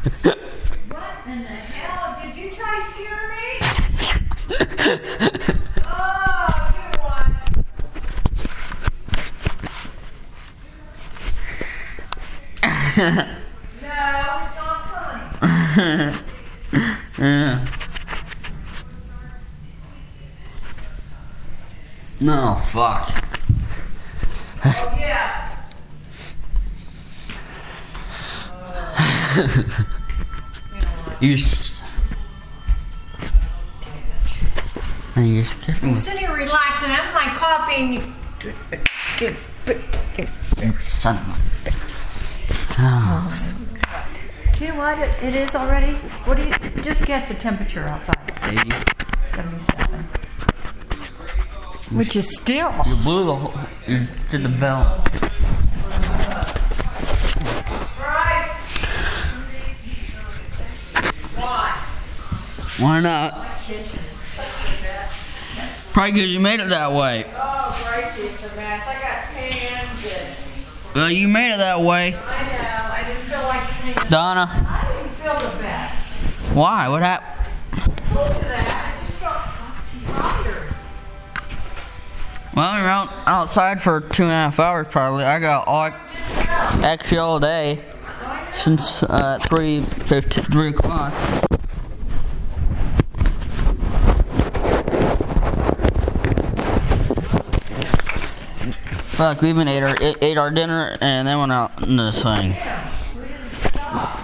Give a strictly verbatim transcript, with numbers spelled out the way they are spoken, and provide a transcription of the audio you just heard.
What in the hell? Did you try to scare me? Oh, good one. No, it's not funny. Yeah. No, fuck. Oh, yeah. You s- and you're scared. I'm sitting here relaxing. I'm my coffee and you... Son of a bitch. Oh. You know what it, it is already? What do you... Just guess the temperature outside. eighty. seventy-seven. Which is still... You blew the whole... You did the belt. Why not? Probably because you made it that way. Oh, Gracie, it's a mess. I got pans and... Well, you made it that way. I know. I didn't feel like cleaning. Donna. I didn't feel the best. Why? What happened? Look at that. I just felt tired. Well, we were out, outside for two and a half hours probably. I got all, actually all day since uh, three fifty, three o'clock. Fuck, we even ate our ate our dinner and then went out in this thing.